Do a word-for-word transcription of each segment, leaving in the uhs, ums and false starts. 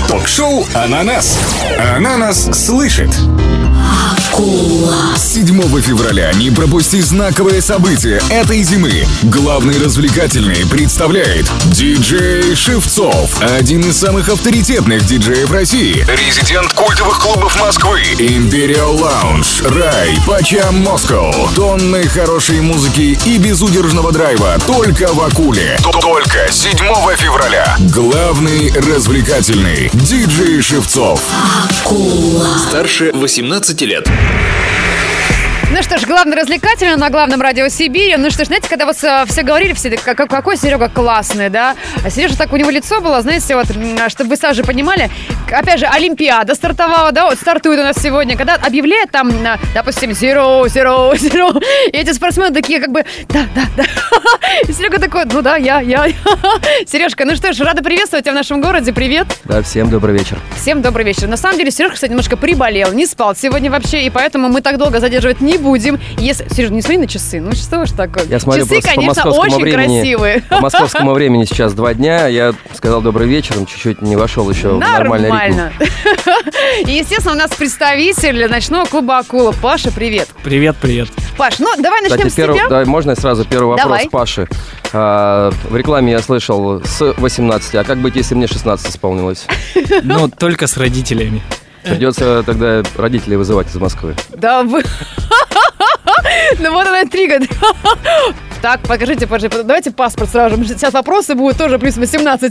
Ток-шоу «Ананас». «Ананас слышит». седьмого февраля не пропусти знаковое событие этой зимы. Главный развлекательный представляет диджей Шевцов, один из самых авторитетных диджеев России, резидент культовых клубов Москвы, Imperial Lounge, Рай, Пачам Москва, тонны хорошей музыки и безудержного драйва только в Акуле. Только седьмого февраля. Главный развлекательный диджей Шевцов. Акула. Старше восемнадцати лет. Ну что ж, главный развлекательный на главном радио Сибири. Ну что ж, знаете, когда вот э, все говорили, все, как, какой Серега классный, да? А Сережа, так у него лицо было, знаете, вот, чтобы вы сразу же понимали, опять же, Олимпиада стартовала, да, вот стартует у нас сегодня, когда объявляют там, допустим, zero, zero, zero, и эти спортсмены такие как бы, да, да, да. И Серега такой, ну да, я, я. Сережка, ну что ж, рада приветствовать тебя в нашем городе, привет. Да, всем добрый вечер. Всем добрый вечер. На самом деле, Сережка, кстати, немножко приболел, не спал сегодня вообще, и поэтому мы так долго задерживать не будем. Если... Сереж, не смотри на часы. Ну что ж такое? Я смотрю, часы, просто конечно, по очень времени, красивые. По московскому времени сейчас два дня. Я сказал добрый вечер, чуть-чуть не вошел еще в нормальный ритм. Нормально. И, естественно, у нас представитель ночного клуба «Акула». Паша, привет. Привет, привет. Паш, ну давай начнем Кстати, с перв... тебя. Давай, можно я сразу первый вопрос Давай. Паши? А, в рекламе я слышал с восемнадцати. А как быть, если мне шестнадцать исполнилось? Ну, только с родителями. Придется тогда родителей вызывать из Москвы. Да вы... Ну вот она интрига. Так, покажите, пожалуйста, давайте паспорт сразу же. Сейчас вопросы будут тоже плюс восемнадцать.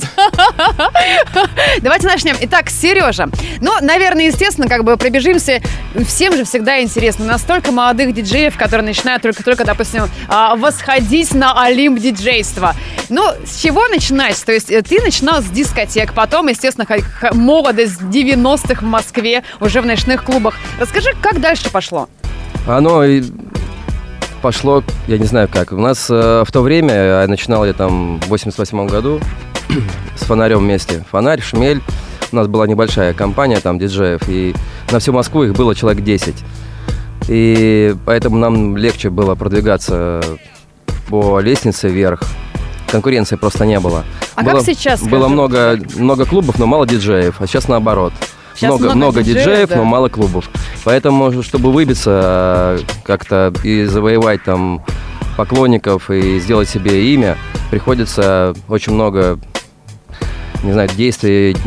Давайте начнем. Итак, Сережа. Ну, наверное, естественно, как бы пробежимся. Всем же всегда интересно. Настолько молодых диджеев, которые начинают только-только, допустим, восходить на Олимп диджейства. Ну, с чего начинать? То есть ты начинал с дискотек, потом, естественно, молодость девяностых в Москве, уже в ночных клубах. Расскажи, как дальше пошло? Оно и пошло, я не знаю как. У нас э, в то время, я начинал я там в восемьдесят восьмом году с Фонарем вместе. Фонарь, Шмель. У нас была небольшая компания там диджеев, и на всю Москву их было человек десять. И поэтому нам легче было продвигаться по лестнице вверх. Конкуренции просто не было. А было, как сейчас? Было скажем? много, много клубов, но мало диджеев, а сейчас наоборот. Сейчас много, много, много диджеев, диджеев, да. но мало клубов. Поэтому, чтобы выбиться как-то и завоевать там поклонников и сделать себе имя, приходится очень много, не знаю, действий.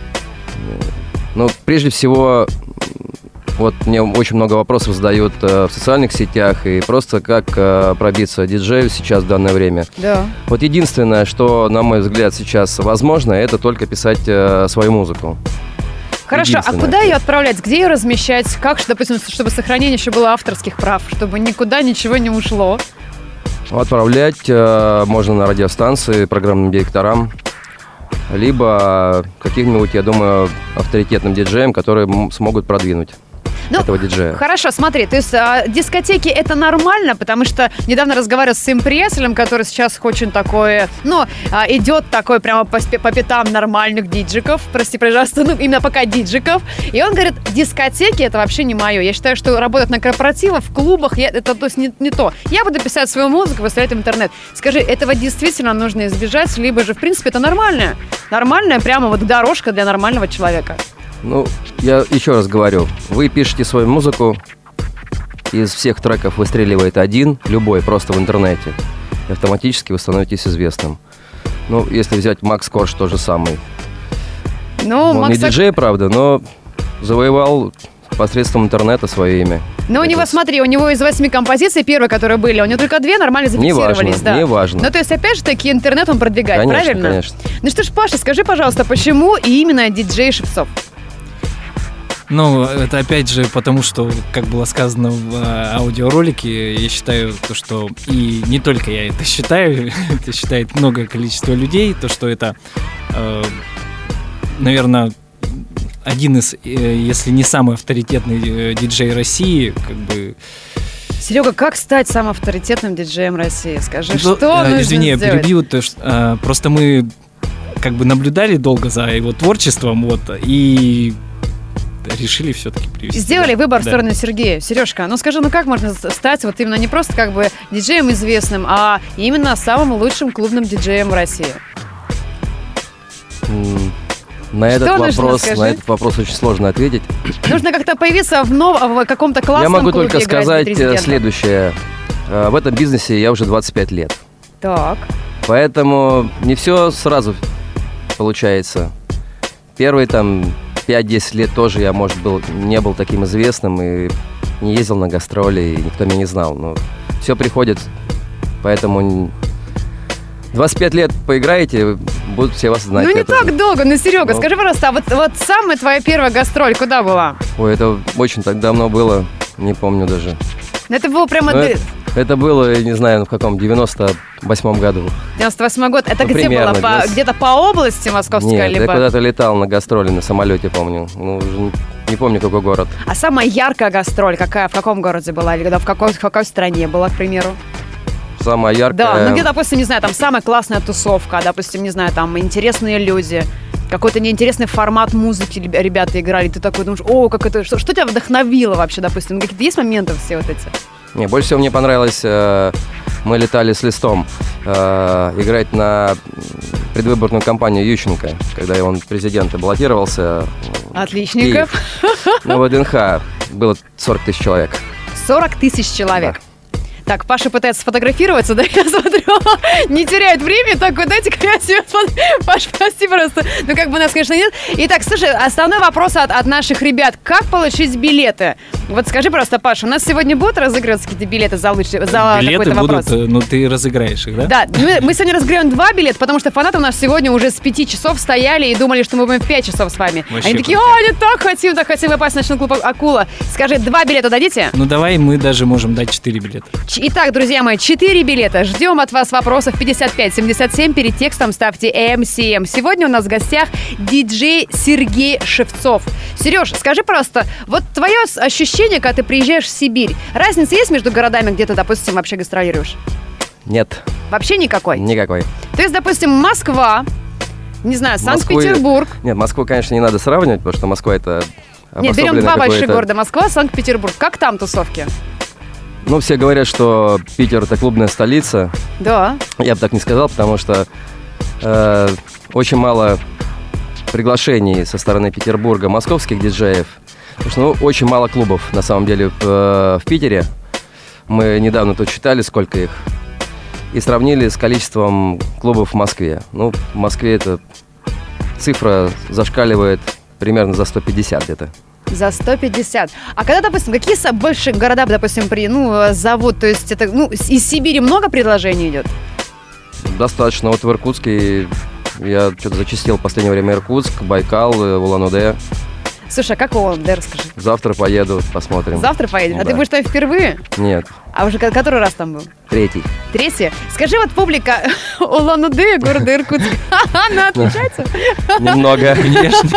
Но прежде всего, вот мне очень много вопросов задают в социальных сетях и просто как пробиться диджею сейчас в данное время. Да. Вот единственное, что, на мой взгляд, сейчас возможно, это только писать свою музыку. Хорошо, а куда ее отправлять? Где ее размещать? Как, допустим, чтобы сохранение еще было авторских прав, чтобы никуда ничего не ушло? Отправлять э, можно на радиостанции, программным директорам, либо каким-нибудь, я думаю, авторитетным диджеям, которые м- смогут продвинуть. Ну, этого диджея. Хорошо, смотри, то есть а, дискотеки это нормально, потому что недавно разговаривал с своим приятелем, который сейчас очень такое, ну, а, идет такой прямо по, по пятам нормальных диджиков, прости, пожалуйста, ну, именно пока диджиков, и он говорит, дискотеки это вообще не мое, я считаю, что работать на корпоративах, в клубах, я, это то есть не, не то, я буду писать свою музыку, выставлять в интернет. Скажи, этого действительно нужно избежать, либо же, в принципе, это нормально, нормальная прямо вот дорожка для нормального человека? Ну, я еще раз говорю, вы пишете свою музыку, из всех треков выстреливает один, любой, просто в интернете, и автоматически вы становитесь известным. Ну, если взять Макс Корж, то же самое. Ну, Он Макс... не диджей, правда, но завоевал посредством интернета свое имя. Ну, у него, смотри, у него из восьми композиций, первые, которые были, у него только две нормально зафиксировались. Не важно, да. не важно. Ну, то есть, опять же таки, интернет он продвигает, конечно, правильно? Конечно, Ну что ж, Паша, скажи, пожалуйста, почему именно диджей Шевцов? Ну, это опять же потому, что, как было сказано в э, аудиоролике, я считаю, то, что и не только я это считаю, это считает многое количество людей, то, что это, э, наверное, один из, э, если не самый авторитетный э, диджей России, как бы... Серега, как стать самым авторитетным диджеем России? Скажи, Ну, что э, нужно извини, я сделать? перебью, то, что, э, просто мы как бы наблюдали долго за его творчеством, вот, и... решили все-таки привести. Сделали да. выбор да. в сторону Сергея. Сережка, ну скажи, ну как можно стать вот именно не просто как бы диджеем известным, а именно самым лучшим клубным диджеем в России? На этот, Что нужно, вопрос, скажи? на этот вопрос очень сложно ответить. Нужно как-то появиться в, нов... в каком-то классном Я могу клубе только играть сказать для президента. следующее. Э, В этом бизнесе я уже двадцать пять лет. Так. Поэтому не все сразу получается. Первые там пять-десять лет тоже я, может, был, не был таким известным и не ездил на гастроли, и никто меня не знал. Но все приходит, поэтому двадцать пять лет поиграете, будут все вас знать. Ну не Это- так долго, ну Серега, Ну. скажи, пожалуйста, а вот, вот самая твоя первая гастроль куда была? Ой, это очень так давно было, не помню даже. Ну, это было прямо Ну, ды- это, это было, я не знаю, в каком, девяносто восьмом году. девяносто восьмой год. Это Ну, где примерно, было? По- девяносто. Где-то по области московской, Нет, либо... я куда-то летал на гастроли на самолете, помню. Ну, уже не, не помню, какой город. А самая яркая гастроль какая? В каком городе была? Или в какой, в какой стране была, к примеру? Самая яркая... Да, ну где, допустим, не знаю, там самая классная тусовка, допустим, не знаю, там интересные люди, какой-то неинтересный формат музыки ребя- ребята играли, ты такой думаешь, о, как это, что, что тебя вдохновило вообще, допустим, ну, какие-то есть моменты все вот эти? Не, больше всего мне понравилось, э, мы летали с Листом э, играть на предвыборную кампанию Ющенко, когда он президента баллотировался. Отличненько. Киев. На ВДНХ было сорок тысяч человек. сорок тысяч человек. Так, Паша пытается сфотографироваться, да, я смотрю, не теряет время, такой, дайте-ка я себе смотрю. Паш, прости просто, ну как бы нас, конечно, нет. Итак, слушай, основной вопрос от, от наших ребят, как получить билеты? Вот скажи просто, Паша, у нас сегодня будут разыгрываться какие-то билеты за, лучший, за Билеты какой-то будут, вопрос? э, ну ты разыграешь их, да? Да, мы, мы сегодня разыграем два билета, потому что фанаты у нас сегодня уже с пяти часов стояли и думали, что мы будем в пять часов с вами. Вообще Они такие, круто. о, не так хотим, так хотим попасть в ночной клуб «Акула». Скажи, два билета дадите? Ну давай мы даже можем дать четыре билета. Ч- Итак, друзья мои, четыре билета. Ждем от вас вопросов пятьдесят пять семьдесят семь. Перед текстом ставьте эм си эм. Сегодня у нас в гостях диджей Сергей Шевцов. Сереж, скажи просто, вот твое с- ощущение, когда ты приезжаешь в Сибирь, разница есть между городами, где ты, допустим, вообще гастролируешь? Нет, Вообще никакой? никакой. То есть, допустим, Москва, не знаю, Москвы- Санкт-Петербург. Нет, Москву, конечно, не надо сравнивать, потому что Москва это Нет, берем обособленное два больших какое-то- города. Москва, Санкт-Петербург. Как там тусовки? Ну, все говорят, что Питер это клубная столица. Да. Я бы так не сказал, потому что э, очень мало приглашений со стороны Петербурга московских диджеев. Потому что ну, очень мало клубов, на самом деле, в, э, в Питере. Мы недавно тут считали, сколько их. И сравнили с количеством клубов в Москве. Ну, в Москве эта цифра зашкаливает примерно за сто пятьдесят где-то. За сто пятьдесят. А когда, допустим, какие са- больше города, допустим, при, ну, э, зовут? То есть это, ну, с- из Сибири много предложений идет? Достаточно. Вот в Иркутске я что-то зачастил в последнее время Иркутск, Байкал, э, Улан-Удэ. Слушай, а как он, да, расскажи. Завтра поеду, посмотрим. Завтра поедешь? А Да. ты будешь там впервые? Нет, А уже ко- который раз там был? третий. Третий? Скажи, вот публика Улан-Удэ, города Иркутск, она отличается? Немного. Конечно.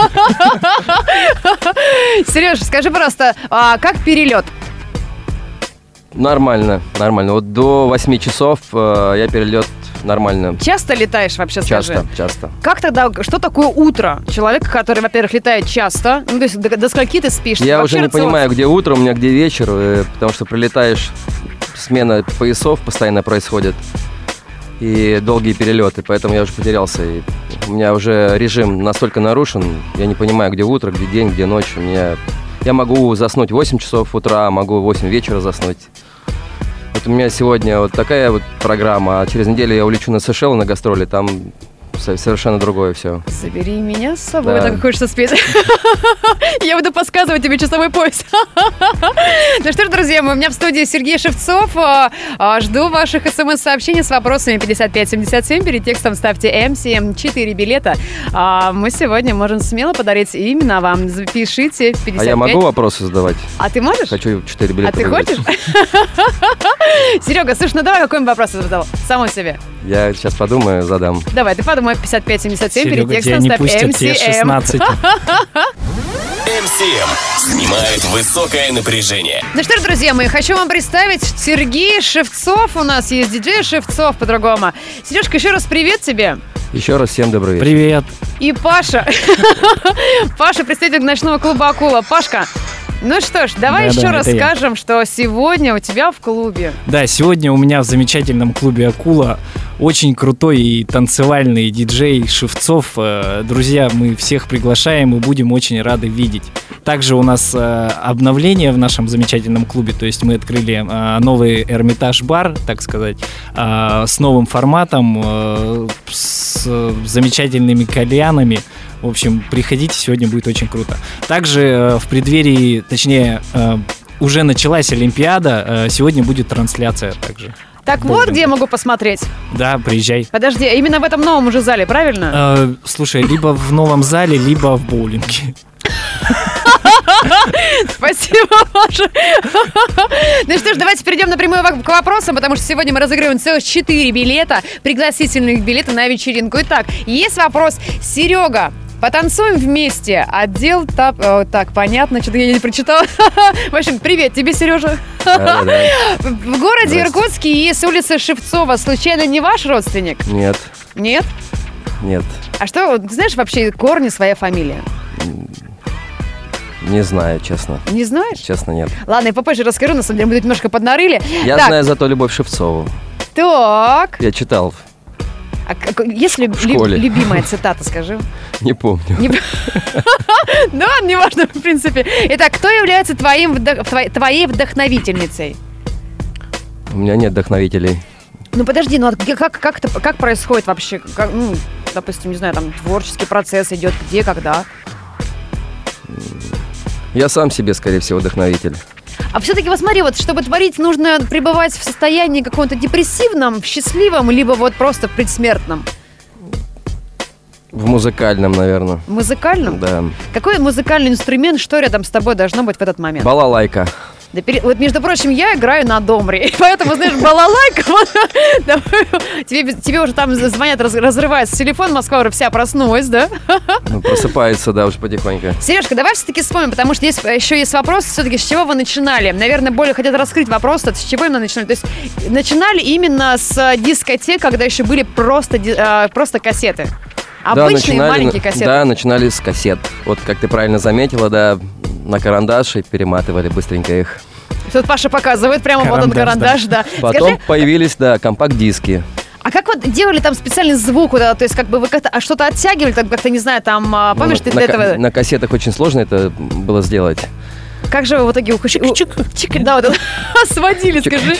Сереж, скажи просто, а как перелет? Нормально, нормально. Вот до восьми часов э, я перелет нормально. Часто летаешь вообще, скажи? Часто, часто. Как тогда, что такое утро? Человек, который, во-первых, летает часто, ну, то есть до, до скольки ты спишь? Я Вообще уже не рацион- понимаю, где утро, у меня где вечер, э, потому что прилетаешь, смена поясов постоянно происходит. И долгие перелеты, поэтому я уже потерялся. И у меня уже режим настолько нарушен, я не понимаю, где утро, где день, где ночь. У меня... Я могу заснуть в восемь часов утра, могу в восемь вечера заснуть. Вот у меня сегодня вот такая вот программа, а через неделю я улечу на Сейшелы на гастроли, там со- совершенно другое все. Забери меня с собой, Да. так хочется спеть. Я буду подсказывать тебе часовой пояс. Ну что ж, друзья мои, у меня в студии Сергей Шевцов. А, а, Жду ваших смс-сообщений с вопросами пятьдесят пять семьдесят семь. Перед текстом ставьте эм си эм. четыре билета. А Мы сегодня можем смело подарить именно вам. Запишите пятьдесят пять. А я могу вопросы задавать? А ты можешь? Хочу четыре билета А ты выиграть. хочешь? Серега, слушай, ну давай какой-нибудь вопрос задал самому себе. Я сейчас подумаю, задам. Давай, ты подумай, пятьдесят пять семьдесят семь. Перед Серега, тебя текстом не ставь пустят, тебе эм си эм. шестнадцать. эм си эм снимает высокое напряжение. Ну что ж, друзья мои, хочу вам представить Сергей Шевцов. У нас есть диджей Шевцов по-другому. Сережка, еще раз привет тебе. Еще раз всем добрый вечер. Привет. И Паша. Паша, представитель ночного клуба «Акула». Пашка, Ну что ж, давай Да, еще да, расскажем, что сегодня у тебя в клубе. Да, сегодня у меня в замечательном клубе «Акула» очень крутой и танцевальный диджей Шевцов. Э, Друзья, мы всех приглашаем и будем очень рады видеть. Также у нас э, обновление в нашем замечательном клубе, то есть мы открыли э, новый Эрмитаж-бар, так сказать, э, с новым форматом, э, с э, замечательными кальянами. В общем, приходите, сегодня будет очень круто. Также э, в преддверии, точнее, э, уже началась Олимпиада, э, сегодня будет трансляция также. Так Боулинг. вот, где я могу посмотреть. Да, приезжай. Подожди, именно в этом новом уже зале, правильно? Э, слушай, либо в новом зале, либо в боулинге. Спасибо, Маша. Ну что ж, давайте перейдем напрямую к вопросам, потому что сегодня мы разыгрываем целых четыре билета, пригласительных билета на вечеринку. Итак, есть вопрос. Серега, потанцуем вместе. Отдел тап... О, так, понятно, что-то я не прочитала. В общем, привет тебе, Сережа. Да, да. В городе Иркутске есть улица Шевцова. Случайно не ваш родственник? Нет, Нет? нет, А что, ты знаешь вообще корни своя фамилия? не знаю, честно. Не знаешь? Честно, нет. Ладно, я попозже расскажу, на самом деле мы тут немножко поднарыли. Я Так, знаю зато Любовь Шевцову. Так. Я читал, А как- есть ли В лю- школе. любимая цитата, скажи? не помню. Не- Ну ладно, не важно, в принципе. Итак, кто является твоим вдох- твоей- твоей вдохновительницей? У меня нет вдохновителей. Ну подожди, ну а где- как, как, это, как происходит вообще, как, ну, допустим, не знаю, там творческий процесс идет, где, когда? Я сам себе, скорее всего, вдохновитель. А все-таки вот смотри, вот чтобы творить, нужно пребывать в состоянии каком-то депрессивном, счастливом, либо вот просто в предсмертном, В музыкальном, наверное. музыкальном? Да. Какой музыкальный инструмент, что рядом с тобой должно быть в этот момент? Балалайка. Да пере- Вот, между прочим, я играю на домре, и поэтому, знаешь, балалайка, вот, давай, тебе, тебе уже там звонят, раз- разрывается телефон, Москва уже вся проснулась, да? Ну, просыпается, да, уже потихоньку. Сережка, давай все-таки вспомним, потому что есть, еще есть вопрос, все-таки, с чего вы начинали? Наверное, более хотят раскрыть вопрос, с чего именно начинали. То есть начинали именно с дискотек, когда еще были просто, ди- а, просто кассеты. Да, Обычные начинали, маленькие кассеты. Да, начинали с кассет. Вот, как ты правильно заметила, да, на карандаш и перематывали быстренько их. Тут Паша показывает, прямо вот он Карандаш, карандаш, да. Потом Скажи, появились, да, компакт-диски. а как вот делали там специальный звук, да, то есть как бы вы как-то а что-то оттягивали, там как-то, не знаю, там, а, помнишь, Ну, ты на, для ка- этого... на кассетах очень сложно это было сделать. Как же вы в итоге ухуч... у- чик, да, вот это сводили, скажи.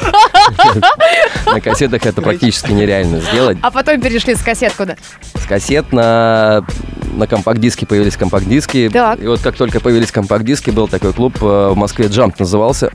На кассетах это практически нереально сделать. А потом перешли с кассет куда? С кассет на, на компакт-диске появились компакт-диски. Так. И вот как только появились компакт-диски, был такой клуб э, в Москве, «Джамп» назывался.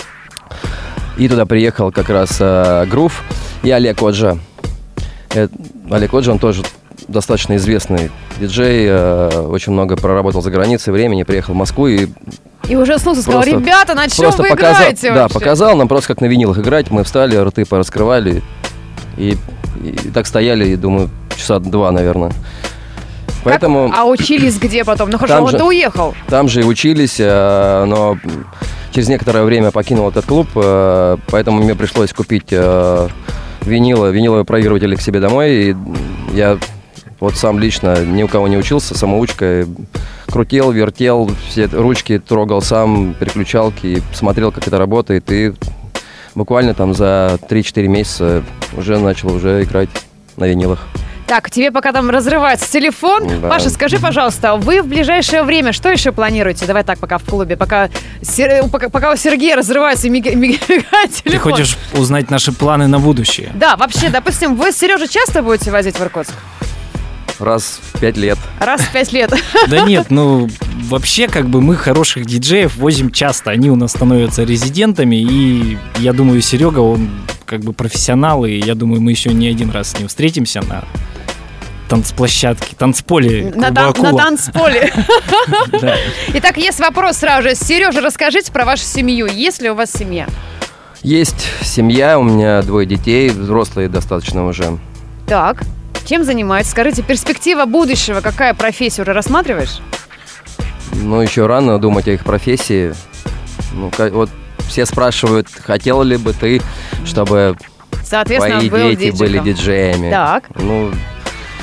И туда приехал как раз э, Грув и Олег Оджа. Э, Олег Оджа, он тоже достаточно известный диджей, э, очень много проработал за границей времени, приехал в Москву и И уже снова сказал, Просто- ребята, на чем просто вы показал, играете да, вообще? показал нам просто как на винилах играть. Мы встали, рты пораскрывали и, и, и так стояли, и думаю, часа два, наверное. Как- Поэтому А учились где потом? Ну хорошо, Там вот же- ты уехал. там же и учились, э, но через некоторое время покинул этот клуб, э, поэтому мне пришлось купить э, винилы, виниловые проигрыватели к себе домой. И я вот сам лично ни у кого не учился, самоучка. Крутил, вертел, все ручки трогал сам, переключалки, смотрел, как это работает. И буквально там за три-четыре месяца уже начал уже играть на винилах. Так, тебе пока там разрывается телефон. Да. Паша, скажи, пожалуйста, вы в ближайшее время что еще планируете? Давай так, пока в клубе, пока, Сер- пока, пока у Сергея разрывается и мига- мига- мигает телефон. Ты хочешь узнать наши планы на будущее? Да, вообще, допустим, вы с Сережей часто будете возить в Иркутск? Раз в пять лет. Раз в пять лет. Да нет, ну вообще как бы мы хороших диджеев возим часто. Они у нас становятся резидентами, и я думаю, Серега, он как бы профессионал, и я думаю, мы еще не один раз с ним встретимся на танцплощадке, танцполе На, клуба тан- на «Акула». танцполе. Да. Итак, есть вопрос сразу же. Сережа, расскажите про вашу семью. Есть ли у вас семья? Есть семья, у меня двое детей, взрослые достаточно уже. Так, чем занимаетесь? Скажите, перспектива будущего, какая профессия уже рассматриваешь? Ну, еще рано думать о их профессии. Ну, ка- вот все спрашивают, хотел ли бы ты, чтобы Соответственно, твои был дети были диджейком. диджеями. Так. Ну,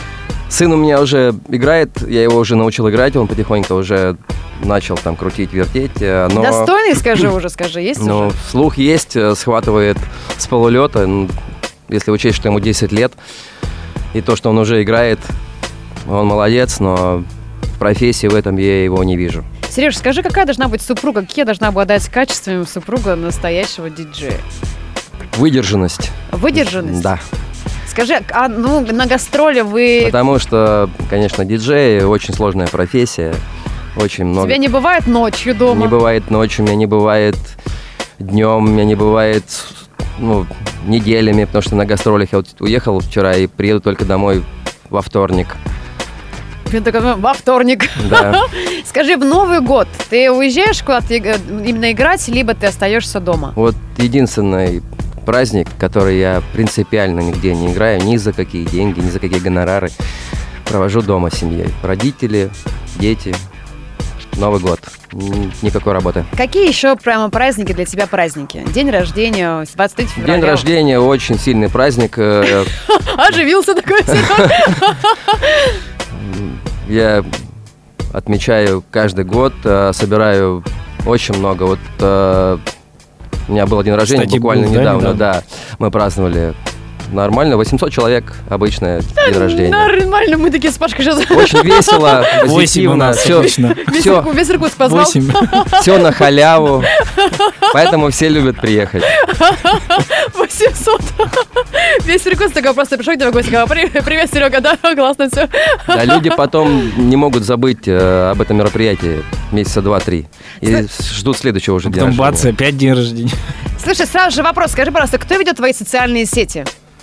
Сын у меня уже играет, я его уже научил играть, он потихоньку уже начал там крутить, вертеть. Но... Достойный, скажи уже, скажи, есть Ну, уже? слух есть, схватывает с полулета, если учесть, что ему десять лет, и то, что он уже играет, он молодец, но в профессии в этом я его не вижу. Сереж, скажи, какая должна быть супруга, какие должна обладать качествами супруга настоящего диджея? Выдержанность. Выдержанность? Да. Скажи, а ну на гастроли вы... Потому что, конечно, диджей очень сложная профессия, очень много... Тебя не бывает ночью дома? Не бывает ночью, меня не бывает днем, меня не бывает ну, неделями, потому что на гастролях я вот уехал вчера и приеду только домой во вторник. Я такая, во вторник. Да. Скажи, в Новый год ты уезжаешь куда-то именно играть, либо ты остаешься дома? Вот единственный праздник, который я принципиально нигде не играю, ни за какие деньги, ни за какие гонорары, провожу дома с семьей. Родители, дети, Новый год. Никакой работы. Какие еще прямо праздники для тебя праздники? День рождения, двадцать третьего февраля. День рождения очень сильный праздник. Оживился такой. Я отмечаю каждый год, собираю очень много. Вот у меня был день рождения. Кстати, буквально был, недавно, да, да. Мы праздновали нормально, восемьсот человек обычно день да, рождения. Нормально, мы такие с Пашкой сейчас. Очень весело, позитивно. Все, все, весь Иркутск позвал. Все на халяву, поэтому все любят приехать. восемьсот. Весь Иркутск такой просто пришел к тебе в гости, говорит, привет, Серега, да, классно все. Да, люди потом не могут забыть э, об этом мероприятии месяца два-три. И ждут следующего уже дня. Потом бац, опять день рождения. Слушай, сразу же вопрос, скажи, пожалуйста, кто ведет твои социальные сети?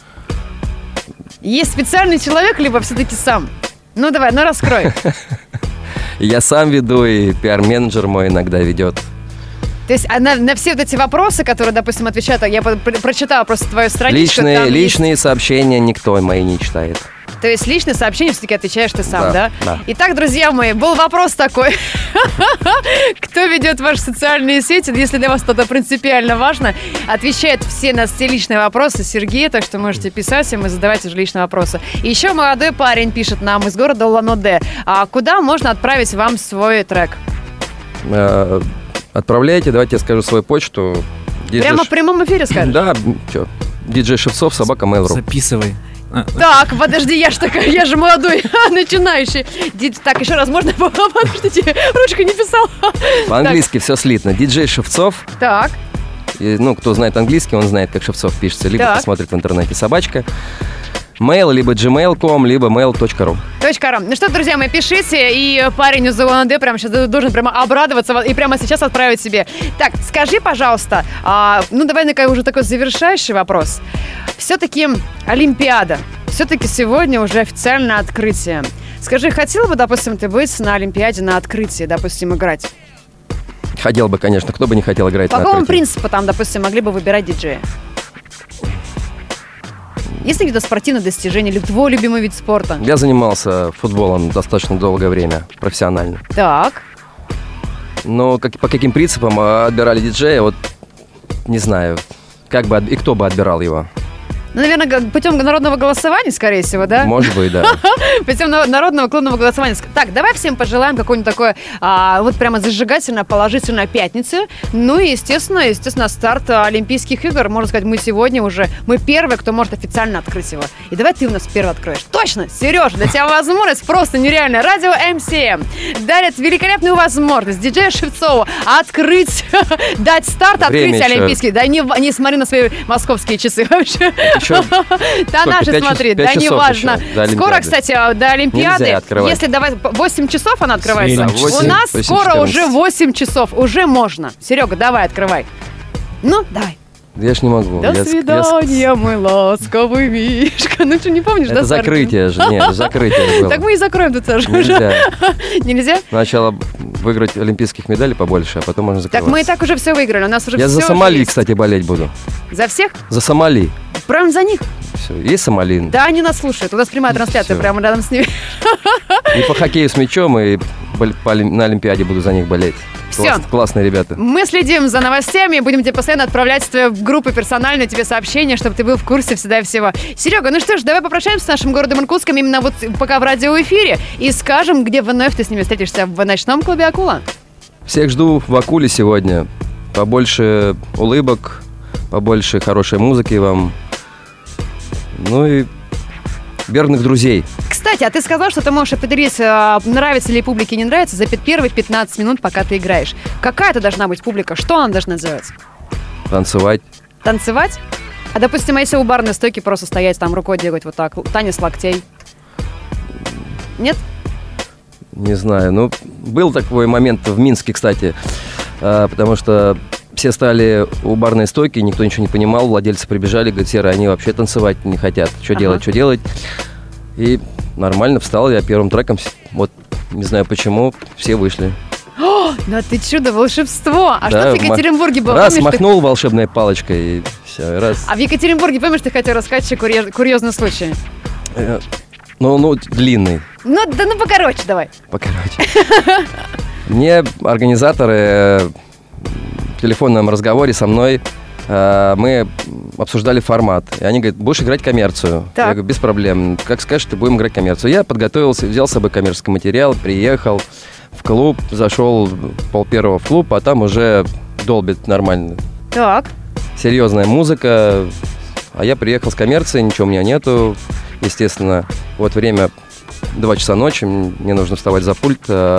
Есть специальный человек, либо все-таки сам? Ну давай, ну раскрой. Я сам веду, и пиар-менеджер мой иногда ведет. То есть а на, на все вот эти вопросы, которые, допустим, отвечают, я про- прочитала просто твою страничку. Личные, личные есть... сообщения никто мои не читает. То есть личные сообщения все-таки отвечаешь ты сам, да? Да, да. Итак, друзья мои, был вопрос такой. Кто ведет ваши социальные сети? Если для вас это принципиально важно, отвечает все на все личные вопросы Сергей, так что можете писать им и задавать уже личные вопросы. И еще молодой парень пишет нам из города Улан-Удэ. А куда можно отправить вам свой трек? Отправляйте, давайте я скажу свою почту. Прямо в прямом эфире скажешь? Да, что? диджей Шевцов, собака mail точка ру. Записывай. Так, подожди, я ж такая, я же молодой, начинающий. Так, еще раз, можно? Подождите, ручка не писал. По-английски все слитно. диджей Шевцов. Так. И, ну, кто знает английский, он знает, как Шевцов пишется. Либо так. посмотрит в интернете собачка. Mail, либо джимейл точка ком, либо mail точка ру. .ру. Ну что, друзья мои, пишите, и парень из Улан-Удэ прямо сейчас должен прямо обрадоваться и прямо сейчас отправить себе. Так, скажи, пожалуйста, а, ну давай на уже такой завершающий вопрос. Все-таки Олимпиада. Все-таки сегодня уже официальное открытие. Скажи, хотел бы, допустим, ты быть на Олимпиаде на открытии, допустим, играть? Хотел бы, конечно. Кто бы не хотел играть По на какому открытии? принципу там, допустим, могли бы выбирать диджея? Есть ли какие-то спортивные достижения или твой любимый вид спорта? Я занимался футболом достаточно долгое время, профессионально. Так. Но как, по каким принципам отбирали диджея, вот не знаю. Как бы, и кто бы отбирал его? Ну, наверное, путем народного голосования, скорее всего, да? Может быть, да. Путем народного клубного голосования. Так, давай всем пожелаем какой-нибудь такой, а, вот прямо зажигательно положительной пятницы. Ну и, естественно, естественно, старт Олимпийских игр. Можно сказать, мы сегодня уже, мы первые, кто может официально открыть его. И давай ты у нас первый откроешь. Точно, Сереж, для тебя возможность просто нереальная. Радио эм си эм дарит великолепную возможность диджею Шевцову открыть, дать старт открытия Олимпийских. Да не, не смотри на свои московские часы вообще. Да наши, смотри, да не важно. Скоро, кстати, до Олимпиады, если давай восемь часов она открывается, у нас скоро уже восемь часов, уже можно. Серега, давай, открывай. Ну, давай. Я ж не могу. До я, свидания, я... мой ласковый мишка. Ну что, не помнишь, это да? Это закрытие же, нет, закрытие было. Так мы и закроем тут тоже. Нельзя. Нельзя? Сначала выиграть олимпийских медалей побольше, а потом можно закрываться. Так мы и так уже все выиграли, у нас уже я все за Сомали, кстати, болеть буду. За всех? За Сомали. Прям за них? Все, есть Сомали. Да, они нас слушают, у нас прямая трансляция все. Прямо рядом с ними. И по хоккею с мячом, и на Олимпиаде буду за них болеть. Все. Класс, классные ребята. Мы следим за новостями, будем тебе постоянно отправлять в группы персональные тебе сообщения, чтобы ты был в курсе всегда и всего. Серега, ну что ж, давай попрощаемся с нашим городом Иркутском именно вот пока в радиоэфире и скажем, где вновь ты с ними встретишься в ночном клубе «Акула». Всех жду в «Акуле» сегодня. Побольше улыбок, побольше хорошей музыки вам. Ну и верных друзей. Кстати, а ты сказал, что ты можешь определить, нравится ли публике, не нравится, за первые пятнадцать минут, пока ты играешь. Какая это должна быть публика? Что она должна делать? Танцевать. Танцевать? А, допустим, если у барной стойки просто стоять там, рукой делать вот так, танец локтей? Нет? Не знаю. Ну, был такой момент в Минске, кстати, потому что все стали у барной стойки, никто ничего не понимал, владельцы прибежали, говорят, Сера, они вообще танцевать не хотят. Что ага. делать, что делать? И нормально встал я первым треком, вот не знаю почему, все вышли. О, ну ты чудо, волшебство! А да, что в Екатеринбурге было? Раз помнишь, махнул ты... волшебной палочкой, и все, раз. А в Екатеринбурге, помнишь, ты хотел рассказать еще курьез... курьезный случай? Э, ну, ну, длинный. Ну, да ну покороче давай. Покороче. Мне организаторы в телефонном разговоре со мной мы обсуждали формат. И они говорят, будешь играть коммерцию. Так. Я говорю, без проблем. Как скажешь, ты будем играть коммерцию. Я подготовился, взял с собой коммерческий материал, приехал в клуб, зашел пол первого в клуб, а там уже долбит нормально. Так. Серьезная музыка. А я приехал с коммерцией, ничего у меня нету. Естественно, вот время два часа ночи, мне нужно вставать за пульт.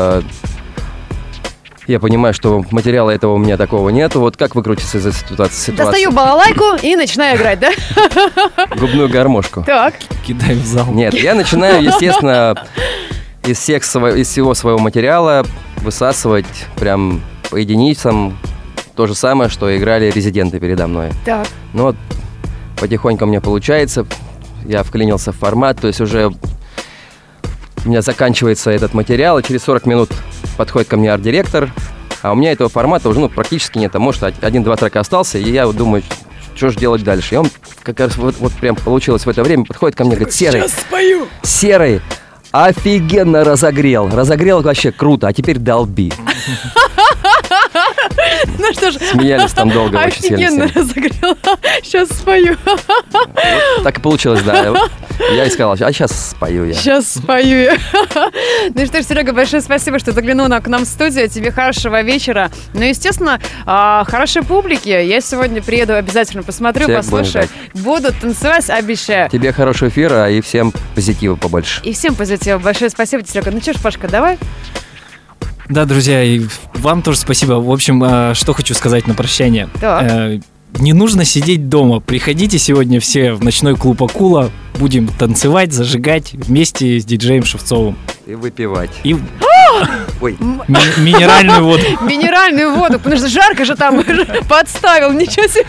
Я понимаю, что материала этого у меня такого нету. Вот как выкрутиться из этой ситуации? Достаю балалайку и начинаю играть, да? Губную гармошку. Так. Кидаю в зал. Нет, я начинаю, естественно, из, всех, из всего своего материала высасывать прям по единицам то же самое, что играли резиденты передо мной. Так. Ну вот, потихоньку у меня получается. Я вклинился в формат, то есть уже у меня заканчивается этот материал, и через сорок минут подходит ко мне арт-директор, а у меня этого формата уже ну, практически нет, а может один-два трека остался, и я вот думаю, что же делать дальше. И он как раз вот, вот прям получилось в это время, подходит ко мне и говорит, Серый, сейчас спою. Серый, офигенно разогрел, разогрел вообще круто, а теперь долби. Ну что ж, смеялись там долго, очень сильно. Офигенно разогрела, сейчас спою. Вот так и получилось, да. Я и сказал, а сейчас спою я. Сейчас спою я. Ну что ж, Серега, большое спасибо, что заглянул к нам в студию. Тебе хорошего вечера. Ну, естественно, хорошей публики. Я сегодня приеду, обязательно посмотрю, всех послушаю. Буду танцевать, обещаю. Тебе хорошего эфира и всем позитива побольше. И всем позитива. Большое спасибо, Серега. Ну что ж, Пашка, давай. Да, друзья, и вам тоже спасибо. В общем, что хочу сказать на прощание. Так. Не нужно сидеть дома. Приходите сегодня все в ночной клуб «Акула». Будем танцевать, зажигать вместе с диджеем Шевцовым. И выпивать. И Ой. ми- минеральную воду. Минеральную воду, потому что жарко же там подставил. Ничего себе.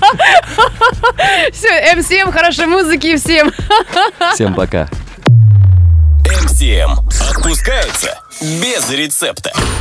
Все, эм си эм, хорошей музыки и всем. Всем пока. эм си эм отпускается без рецепта.